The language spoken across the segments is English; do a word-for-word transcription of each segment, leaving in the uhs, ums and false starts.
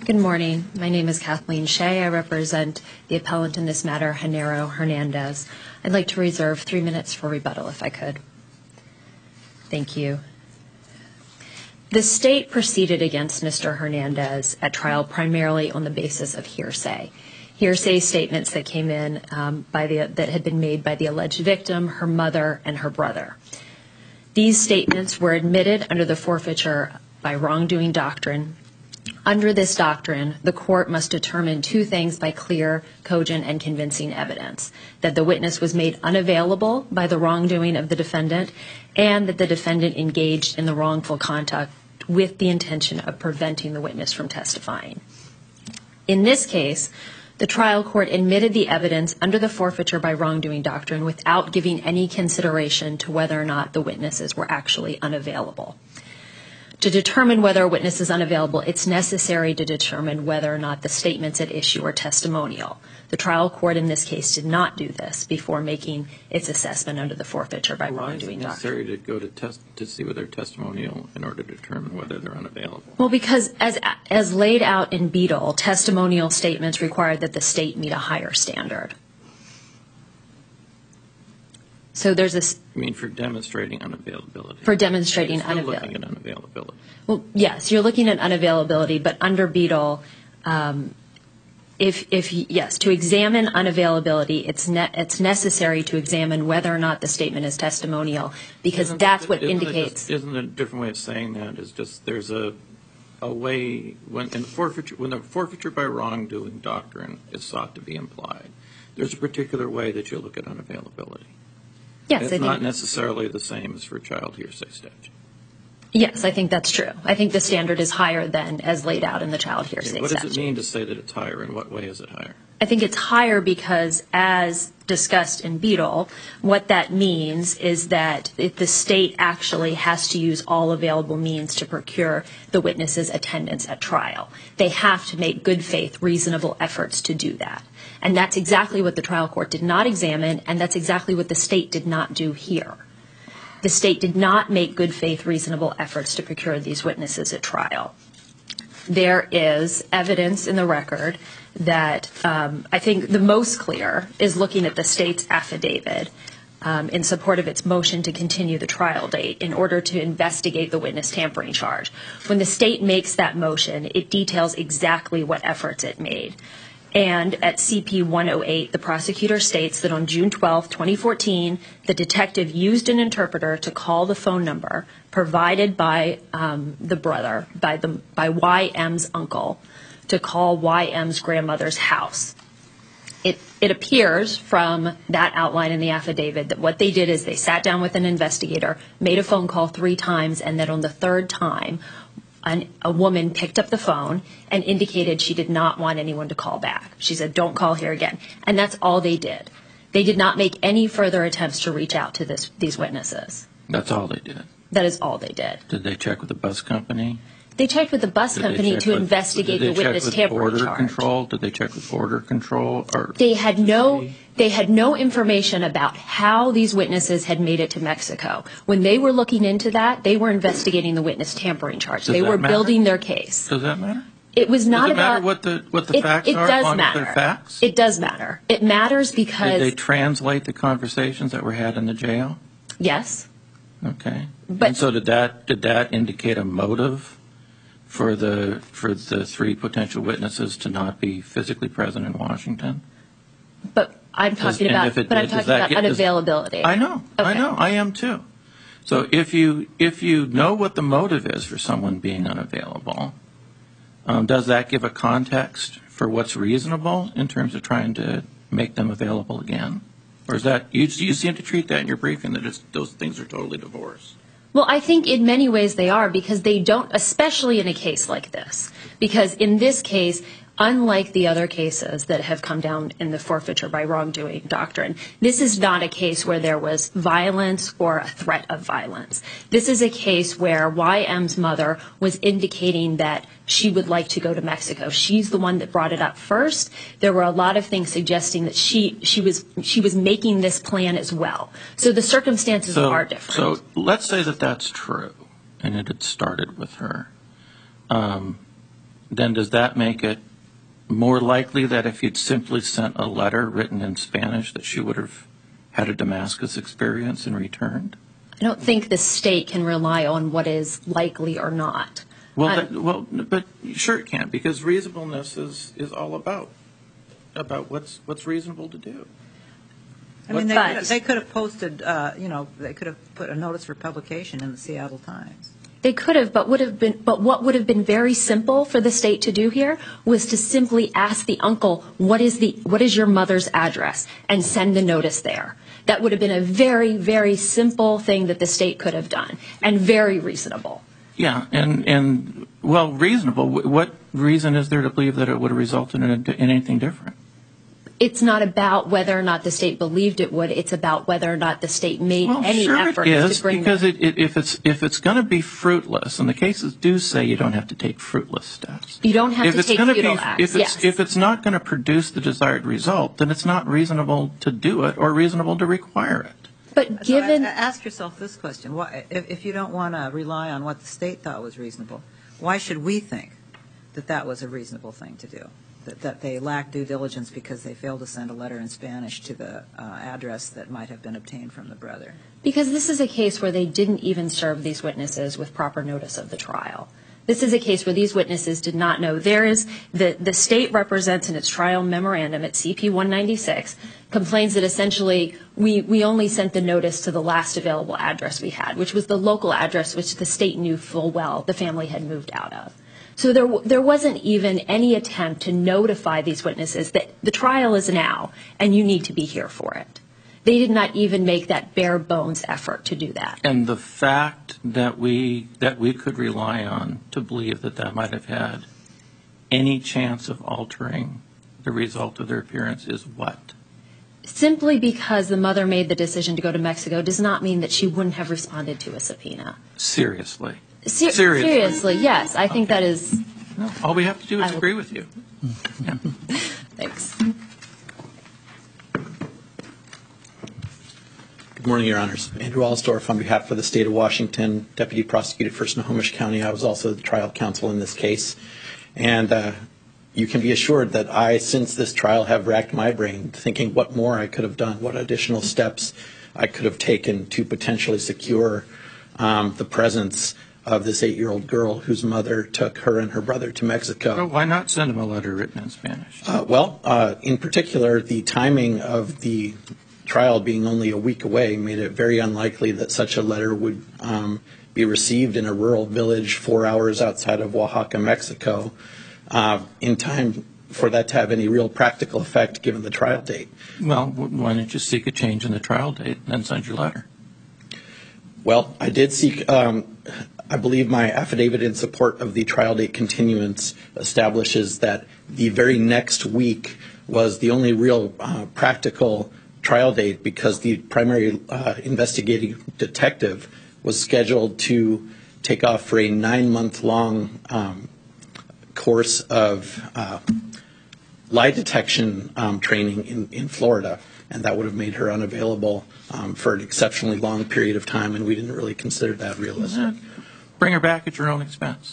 Good morning. My name is Kathleen Shea. I represent the appellant in this matter, Genaro Hernandez. I'd like to reserve three minutes for rebuttal, if I could. Thank you. The state proceeded against Mister Hernandez at trial primarily on the basis of hearsay. Hearsay statements that came in um, by the, that had been made by the alleged victim, her mother, and her brother. These statements were admitted under the forfeiture by wrongdoing doctrine. Under this doctrine, the court must determine two things by clear, cogent, and convincing evidence: that the witness was made unavailable by the wrongdoing of the defendant, and that the defendant engaged in the wrongful conduct with the intention of preventing the witness from testifying. In this case, the trial court admitted the evidence under the forfeiture by wrongdoing doctrine without giving any consideration to whether or not the witnesses were actually unavailable. To determine whether a witness is unavailable, it's necessary to determine whether or not the statements at issue are testimonial. The trial court in this case did not do this before making its assessment under the forfeiture by wrongdoing doctrine. Why is it necessary to go to test to see whether they're testimonial in order to determine whether they're unavailable? Well, because as as laid out in Beadle, testimonial statements require that the state meet a higher standard. So there's this. You mean for demonstrating unavailability? For demonstrating unavailability. You're unavailability. looking at unavailability. Well, yes, you're looking at unavailability, but under Beadle, um, if if yes, to examine unavailability, it's ne- it's necessary to examine whether or not the statement is testimonial, because isn't, that's what isn't indicates. Just, isn't a different way of saying that is just there's a a way when in forfeiture when the forfeiture by wrongdoing doctrine is sought to be implied, there's a particular way that you look at unavailability. Yes, it's I think, not necessarily the same as for child hearsay statute. Yes, I think that's true. I think the standard is higher than as laid out in the child hearsay Okay, what statute. does it mean to say that it's higher? In what way is it higher? I think it's higher because, as discussed in Beadle, what that means is that if the state actually has to use all available means to procure the witness's attendance at trial. They have to make good faith, reasonable efforts to do that. And that's exactly what the trial court did not examine, and that's exactly what the state did not do here. The state did not make good faith, reasonable efforts to procure these witnesses at trial. There is evidence in the record that um, I think the most clear is looking at the state's affidavit um, in support of its motion to continue the trial date in order to investigate the witness tampering charge. When the state makes that motion, it details exactly what efforts it made. And at C P one oh eight, the prosecutor states that on June twelfth, twenty fourteen, the detective used an interpreter to call the phone number provided by um, the brother, by the by Y M's uncle, to call Y M's grandmother's house. It, it appears from that outline in the affidavit that what they did is they sat down with an investigator, made a phone call three times, and that on the third time, An, a woman picked up the phone and indicated she did not want anyone to call back. She said, "Don't call here again." And that's all they did. They did not make any further attempts to reach out to this, these witnesses. That's all they did? That is all they did. Did they check with the bus company? They checked with the bus Did company to with, investigate the witness tampering charge. Did they check with border control? Did they check with border control? Or they had no. They had no information about how these witnesses had made it to Mexico. When they were looking into that, they were investigating the witness tampering charge. Does they were matter? building their case. Does that matter? It was not does it about matter what the what the it, facts it are. Does as long matter. as they're facts? It does matter. It matters because did they translate the conversations that were had in the jail? Yes. Okay. But and so did that did that indicate a motive for the for the three potential witnesses to not be physically present in Washington? But I'm talking Does, about. It, but I'm does talking about get, unavailability. Does, I know. Okay. I know. I am too. So if you if you know what the motive is for someone being unavailable, um, does that give a context for what's reasonable in terms of trying to make them available again? Or is that you? You seem to treat that in your briefing that it's, those things are totally divorced. Well, I think in many ways they are, because they don't, especially in a case like this. Because in this case, unlike the other cases that have come down in the forfeiture by wrongdoing doctrine, this is not a case where there was violence or a threat of violence. This is a case where Y M's mother was indicating that she would like to go to Mexico. She's the one that brought it up first. There were a lot of things suggesting that she she was she was making this plan as well. So the circumstances so, are different. So let's say that that's true, and it had started with her. Um, then does that make it more likely that if you'd simply sent a letter written in Spanish that she would have had a Damascus experience and returned? I don't think the state can rely on what is likely or not. Well, Um, that, well, but sure it can, because reasonableness is, is all about about what's what's reasonable to do. I mean, they But- could have, they could have posted, uh, you know, they could have put a notice for publication in the Seattle Times. They could have, but would have been, but what would have been very simple for the state to do here was to simply ask the uncle, what is the, what is your mother's address, and send the notice there. That would have been a very, very simple thing that the state could have done, and very reasonable. Yeah, and and well, reasonable. Wh- What reason is there to believe that it would have resulted in, a, in anything different? It's not about whether or not the state believed it would. It's about whether or not the state made Well, any sure effort it is, to bring because them. it, it, if it's if it's going to be fruitless, and the cases do say you don't have to take fruitless steps. You don't have if to it's take gonna futile be, acts, If it's yes. if it's not going to produce the desired result, then it's not reasonable to do it or reasonable to require it. But So given, a- ask yourself this question: Why, if, if you don't want to rely on what the state thought was reasonable, why should we think that that was a reasonable thing to do? That, that they lacked due diligence because they failed to send a letter in Spanish to the uh, address that might have been obtained from the brother? because this is a case where they didn't even serve these witnesses with proper notice of the trial. This is a case where these witnesses did not know. There is, the, the state represents in its trial memorandum at C P one ninety-six, complains that essentially we, we only sent the notice to the last available address we had, which was the local address which the state knew full well the family had moved out of. So there, there wasn't even any attempt to notify these witnesses that the trial is now and you need to be here for it. They did not even make that bare bones effort to do that. And the fact that we that we could rely on to believe that that might have had any chance of altering the result of their appearance is what? Simply because the mother made the decision to go to Mexico does not mean that she wouldn't have responded to a subpoena. Seriously. Ser- Seriously? Seriously, yes. I think that is. No, all we have to do is I will- agree with you. Thanks. Good morning, Your Honors. Andrew Alsdorf on behalf of the State of Washington, Deputy Prosecutor for Snohomish County. I was also the trial counsel in this case. And uh, you can be assured that I, since this trial, have racked my brain thinking what more I could have done, what additional steps I could have taken to potentially secure um, the presence of this eight-year-old girl whose mother took her and her brother to Mexico. So why not send them a letter written in Spanish? Uh, well, uh, in particular, the timing of the trial being only a week away made it very unlikely that such a letter would um, be received in a rural village four hours outside of Oaxaca, Mexico, uh, in time for that to have any real practical effect given the trial date. Well, w- why don't you seek a change in the trial date and then send your letter? Well, I did seek, um, I believe my affidavit in support of the trial date continuance establishes that the very next week was the only real uh, practical trial date because the primary uh, investigating detective was scheduled to take off for a nine-month-long um, course of uh, lie detection um, training in, in Florida, and that would have made her unavailable um, for an exceptionally long period of time, and we didn't really consider that realistic. Uh, Bring her back at your own expense.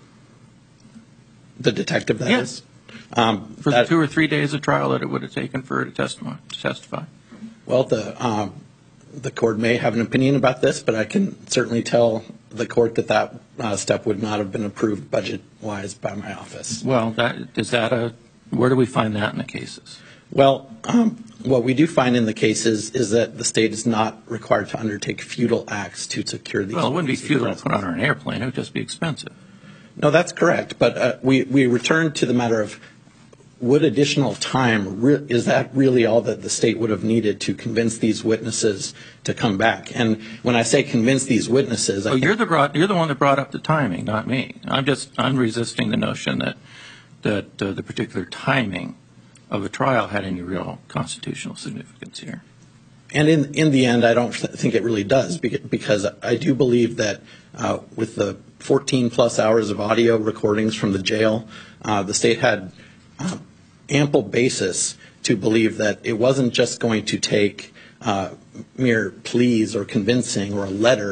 The detective, that Yeah. is. Um, For the that- two or three days of trial that it would have taken for her to testify. To testify. Well, the um, the court may have an opinion about this, but I can certainly tell the court that that uh, step would not have been approved budget-wise by my office. Well, that is that a where do we find that in the cases? Well, um, what we do find in the cases is that the state is not required to undertake futile acts to secure these. Well, it wouldn't be witnesses' futile to presence. put on her an airplane. It would just be expensive. No, that's correct. But uh, we, we return to the matter of would additional time, re- is that really all that the state would have needed to convince these witnesses to come back? And when I say convince these witnesses, I Oh, think you're the brought, you're the one that brought up the timing, not me. I'm just I'm resisting the notion that that uh, the particular timing of a trial had any real constitutional significance here. And in in the end, I don't th- think it really does, beca- because I do believe that uh, with the fourteen plus hours of audio recordings from the jail, uh, the state had uh, ample basis to believe that it wasn't just going to take uh, mere pleas or convincing or a letter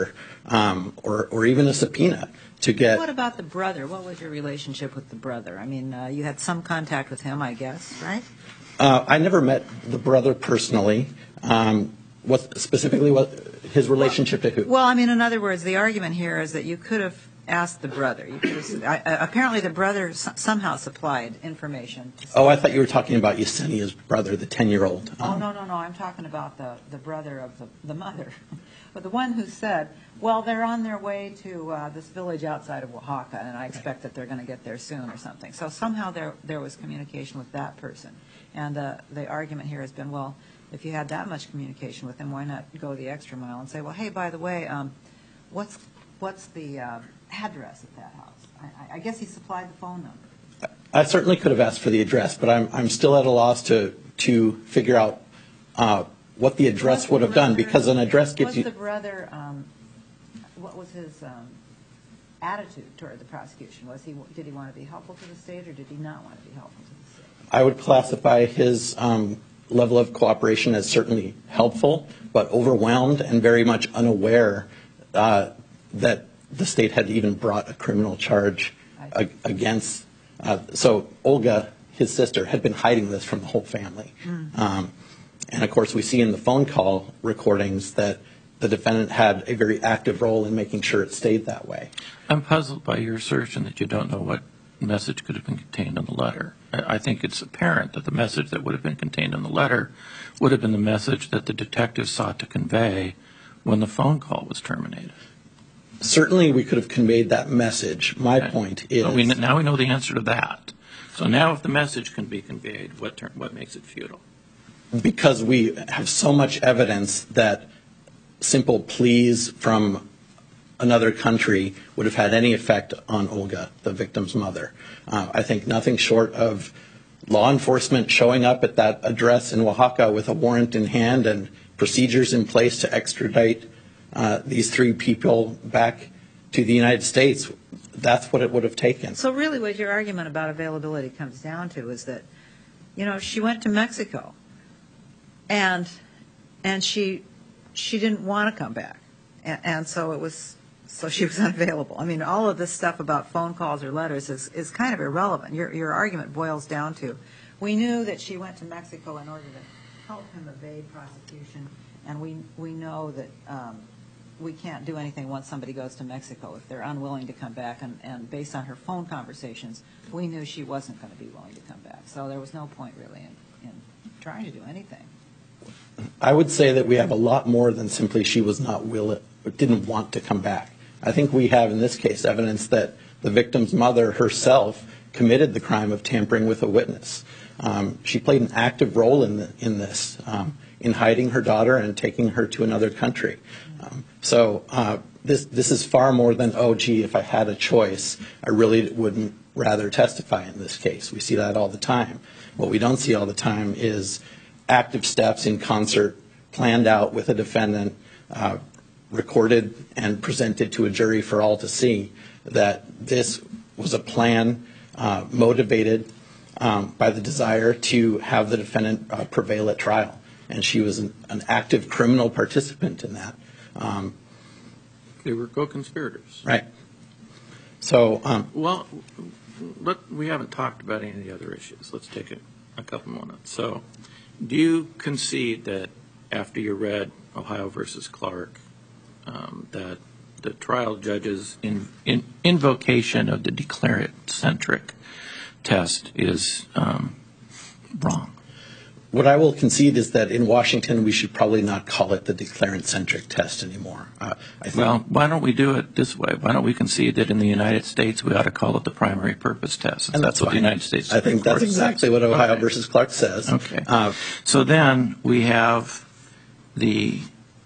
um, or, or even a subpoena to get. What about the brother? What was your relationship with the brother? I mean, uh, you had some contact with him, I guess, right? Uh, I never met the brother personally. Um, what specifically what his relationship to who? Well, I mean, in other words, the argument here is that you could have asked the brother. You could have, I, uh, apparently, the brother s- somehow supplied information. to Oh, I thought you were talking about Yesenia's brother, the ten-year-old. Oh, no, no, no, I'm talking about the, the brother of the, the mother. But the one who said, well, they're on their way to uh, this village outside of Oaxaca, and I expect that they're going to get there soon or something. So somehow there, there was communication with that person. And uh, the argument here has been, well, if you had that much communication with him, why not go the extra mile and say, well, hey, by the way, um, what's, what's the uh, address at that house? I, I guess he supplied the phone number. I certainly could have asked for the address, but I'm, I'm still at a loss to, to figure out uh, what the address Was would the have done, brother- because an address gives Was you. the brother, um, what was his um, attitude toward the prosecution? Was he, did he want to be helpful to the state, or did he not want to be helpful to the state? I would classify his um, level of cooperation as certainly helpful, but overwhelmed and very much unaware uh, that the state had even brought a criminal charge a- against. Uh, so Olga, his sister, had been hiding this from the whole family. Mm. Um, and of course, we see in the phone call recordings that the defendant had a very active role in making sure it stayed that way. I'm puzzled by your assertion that you don't know what message could have been contained in the letter. I I think it's apparent that the message that would have been contained in the letter would have been the message that the detective sought to convey when the phone call was terminated. Certainly, we could have conveyed that message. My Okay. point is. So we, now we know the answer to that. So now if the message can be conveyed, what, ter- what makes it futile? Because we have so much evidence that simple pleas from another country would have had any effect on Olga, the victim's mother. Uh, I think nothing short of law enforcement showing up at that address in Oaxaca with a warrant in hand and procedures in place to extradite uh, these three people back to the United States, that's what it would have taken. So really what your argument about availability comes down to is that, you know, she went to Mexico and and she she didn't want to come back. And, and so it was so she was unavailable. I mean, all of this stuff about phone calls or letters is, is kind of irrelevant. Your your argument boils down to, we knew that she went to Mexico in order to help him evade prosecution, and we we know that um, we can't do anything once somebody goes to Mexico if they're unwilling to come back. And, and based on her phone conversations, we knew she wasn't going to be willing to come back. So there was no point really in, in trying to do anything. I would say that we have a lot more than simply she was not willing or didn't want to come back. I think we have in this case evidence that the victim's mother herself committed the crime of tampering with a witness. Um, she played an active role in the, in this, um, in hiding her daughter and taking her to another country. Um, so uh, this this is far more than, oh, gee, if I had a choice, I really wouldn't rather testify in this case. We see that all the time. What we don't see all the time is active steps in concert, planned out with a defendant, uh, recorded and presented to a jury for all to see, that this was a plan uh, motivated um, by the desire to have the defendant uh, prevail at trial. And she was an, an active criminal participant in that. Um, They were co-conspirators. right. So, um, Well, let, we haven't talked about any of the other issues. Let's take a, a couple minutes. So, do you concede that after you read Ohio versus Clark, um, that the trial judge's in, in, invocation of the declarant-centric test is um, wrong? what I will concede is that in Washington, we should probably not call it the declarant-centric test anymore. Uh, I think Well, why don't we do it this way? Why don't we concede that in the United States we ought to call it the primary purpose test? And That's what the fine. United States I think Supreme that's Court exactly says. what Ohio Okay. versus Clark says. Okay. Uh, So then we have the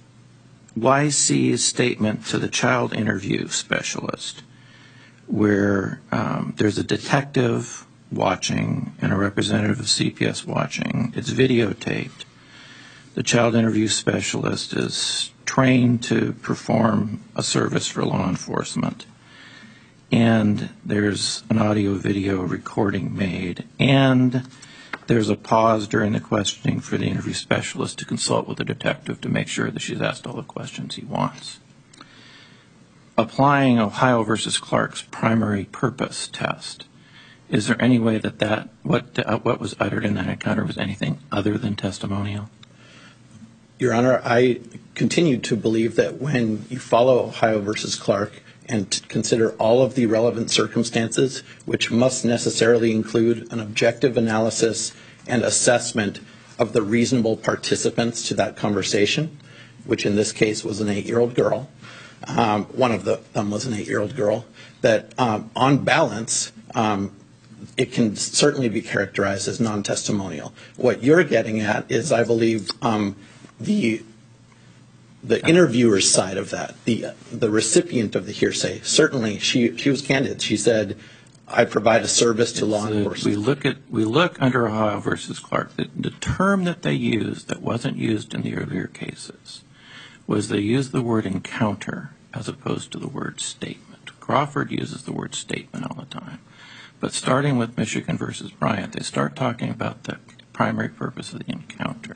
Y C's statement to the child interview specialist, where um, there's a detective watching and a representative of C P S watching. It's videotaped. The child interview specialist is trained to perform a service for law enforcement. And there's an audio-video recording made. And there's a pause during the questioning for the interview specialist to consult with the detective to make sure that she's asked all the questions he wants. applying Ohio versus Clark's primary purpose test, is there any way that that what uh, what was uttered in that encounter was anything other than testimonial? Your Honor, I continue to believe that when you follow Ohio versus Clark and t- consider all of the relevant circumstances, which must necessarily include an objective analysis and assessment of the reasonable participants to that conversation, which in this case was an eight-year-old girl, um, one of the, them was an eight-year-old girl, that um, on balance, um, it can certainly be characterized as non-testimonial. What you're getting at is, I believe, um, the the interviewer's side of that, the the recipient of the hearsay. Certainly, she she was candid. She said, "I provide a service to law So enforcement." we look at we look under Ohio versus Clark. The, the term that they used that wasn't used in the earlier cases was they used the word encounter as opposed to the word statement. Crawford uses the word statement all the time. But starting with Michigan versus Bryant, they start talking about the primary purpose of the encounter.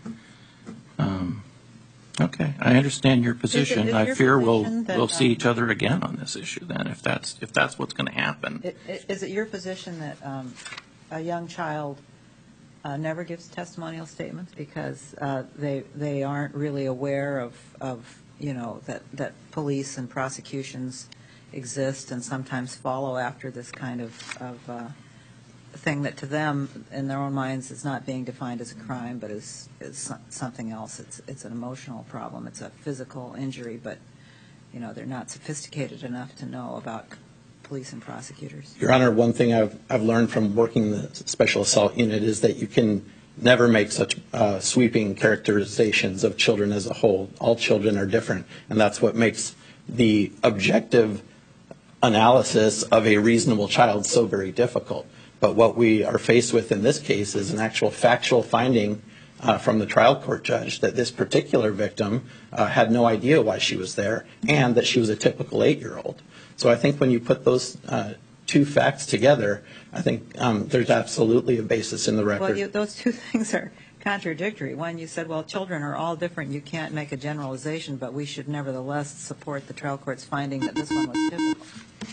Um, okay, I understand your position. is I your fear we'll position that, we'll see um, each other again on this issue then, if that's if that's what's going to happen. I- i- Is it your position that um, a young child uh, never gives testimonial statements because uh, they they aren't really aware of, of you know, that, that police and prosecutions exist and sometimes follow after this kind of, of uh, thing that to them, in their own minds, is not being defined as a crime, but is, is so- something else. It's, it's an emotional problem. It's a physical injury, but, you know, they're not sophisticated enough to know about police and prosecutors. Your Honor, one thing I've I've learned from working the Special Assault Unit is that you can never make such uh, sweeping characterizations of children as a whole. All children are different, and that's what makes the objective analysis of a reasonable child so very difficult. But what we are faced with in this case is an actual factual finding uh, from the trial court judge that this particular victim uh, had no idea why she was there and that she was a typical eight-year-old. So I think when you put those uh, two facts together, I think um, there's absolutely a basis in the record. Well, you, those two things are contradictory. One, you said, well, children are all different. You can't make a generalization, but we should nevertheless support the trial court's finding that this one was typical.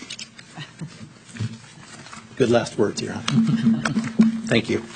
Good last words, Your Honor. Thank you.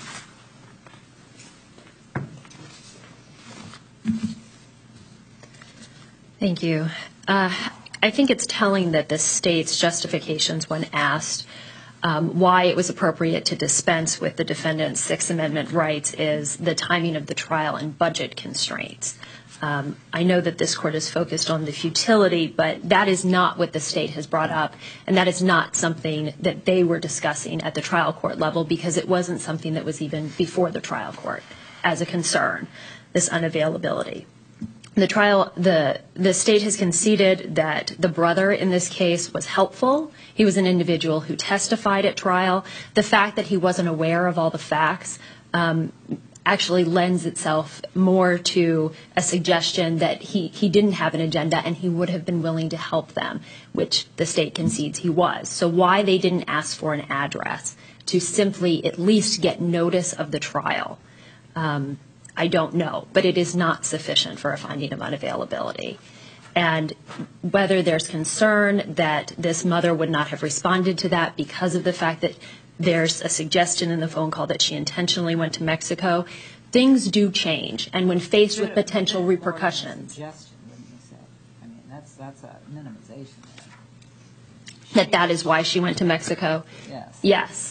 Thank you. Uh, I think it's telling that the state's justifications when asked um, why it was appropriate to dispense with the defendant's Sixth Amendment rights is the timing of the trial and budget constraints. Um, I know that this court is focused on the futility, but that is not what the state has brought up, and that is not something that they were discussing at the trial court level because it wasn't something that was even before the trial court as a concern, this unavailability. The trial, the the state has conceded that the brother in this case was helpful. He was an individual who testified at trial. The fact that he wasn't aware of all the facts um, actually lends itself more to a suggestion that he, he didn't have an agenda and he would have been willing to help them, which the state concedes he was. So why they didn't ask for an address to simply at least get notice of the trial, um, I don't know, but it is not sufficient for a finding of unavailability. And whether there's concern that this mother would not have responded to that because of the fact that there's a suggestion in the phone call that she intentionally went to Mexico, things do change. And when faced with potential repercussions, Suggestion, wouldn't you say? I mean, that's, that's a minimization there. that that is why she went to Mexico. Yes. Yes.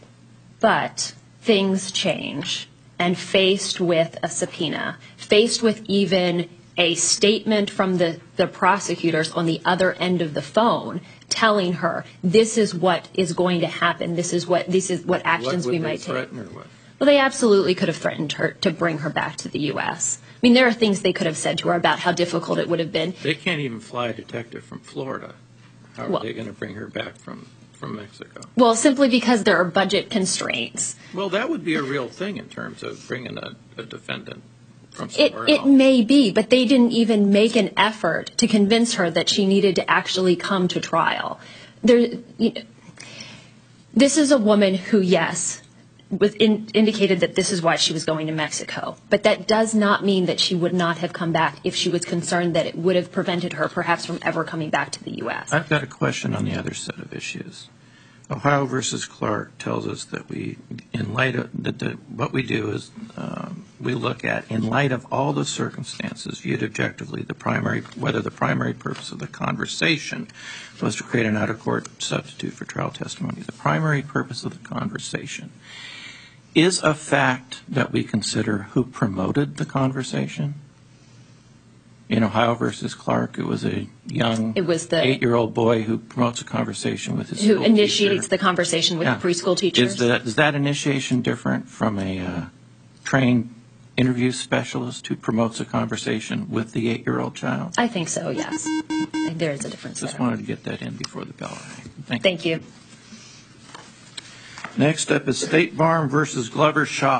But things change. And faced with a subpoena, faced with even a statement from the, the prosecutors on the other end of the phone telling her this is what is going to happen, this is what this is what actions What we would they might take. threaten her with? Well, they absolutely could have threatened her to bring her back to the U S. I mean, there are things they could have said to her about how difficult it would have been. They can't even fly a detective from Florida. How are Well- they going to bring her back from, from Mexico? Well, simply because there are budget constraints. Well, that would be a real thing in terms of bringing a, a defendant from It, somewhere it else. may be, but they didn't even make an effort to convince her that she needed to actually come to trial. There, you know, this is a woman who, yes, was in, indicated that this is why she was going to Mexico. But that does not mean that she would not have come back if she was concerned that it would have prevented her perhaps from ever coming back to the U S. I've got a question on the other set of issues. Ohio versus Clark tells us that we, in light of that, the, what we do is um, we look at, in light of all the circumstances viewed objectively, the primary whether the primary purpose of the conversation was to create an out-of-court substitute for trial testimony. The primary purpose of the conversation is a fact that we consider who promoted the conversation. In Ohio versus Clark, it was a young It was the- eight-year-old boy who promotes a conversation with his Who school initiates teacher. the conversation with Yeah. the preschool teachers? Is that, is that initiation different from a uh, trained interview specialist who promotes a conversation with the eight-year-old child? I think so, yes. There is a difference Just there. wanted to get that in before the bell rang. Thank you. Thank you. Next up is State Farm versus Glover Shop.